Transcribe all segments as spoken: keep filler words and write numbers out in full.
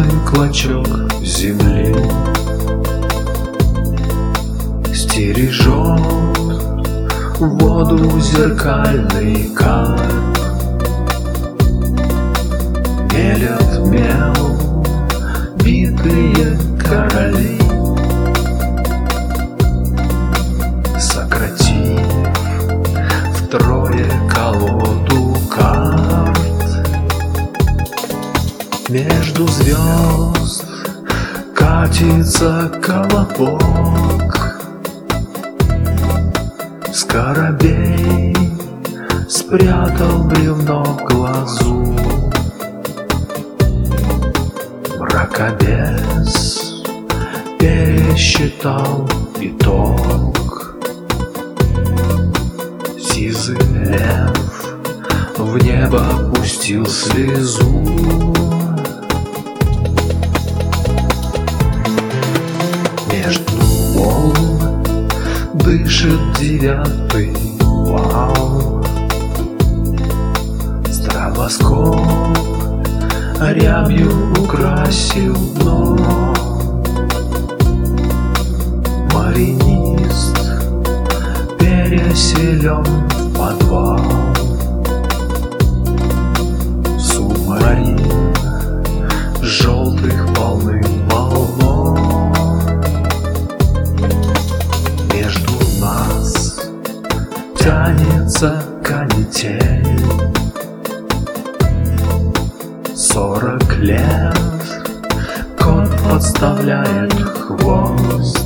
один клочок земли стережет воду зеркальный карп. Мелят мел битые короли, сократив втрое колоду карт. Между звезд катится колобок, скоробей спрятал бревно в глазу. Мракобес пересчитал итог. Сизый лев в небо пустил слезу. Между волн дышит девятый вал. Стробоскоп рябью украсил дно. Маринист переселен в подвал. Субмарин желтых полным-полно. Между нас тянется канитель. Сорок лет кот подставляет хвост.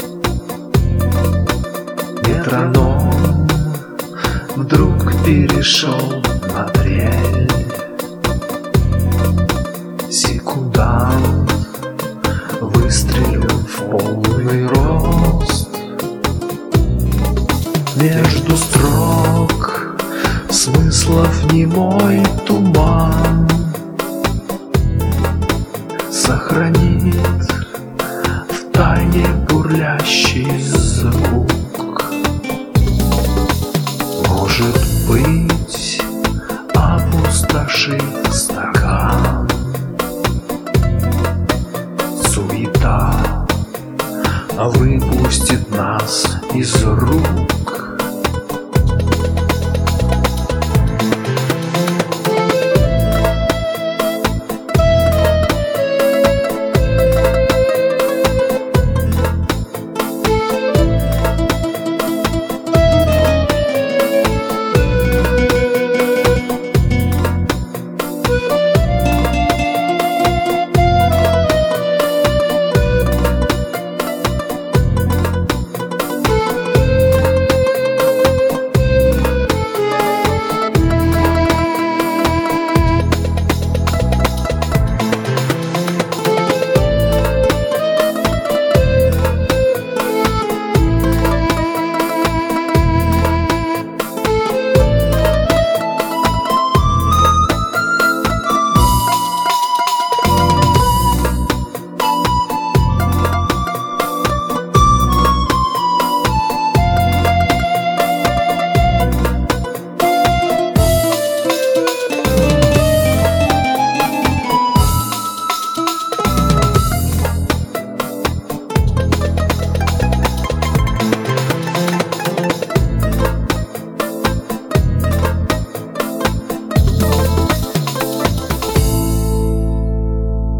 Метроном вдруг перешел на трель. Секундант выстрелил в полный рост. Между строк смыслов немой туман сохранит в тайне бурлящий звук. Может быть, опустошив стакан, суета выпустит нас из рук.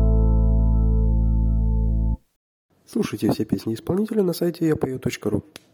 Слушайте все песни исполнителя на сайте я пою точка ру.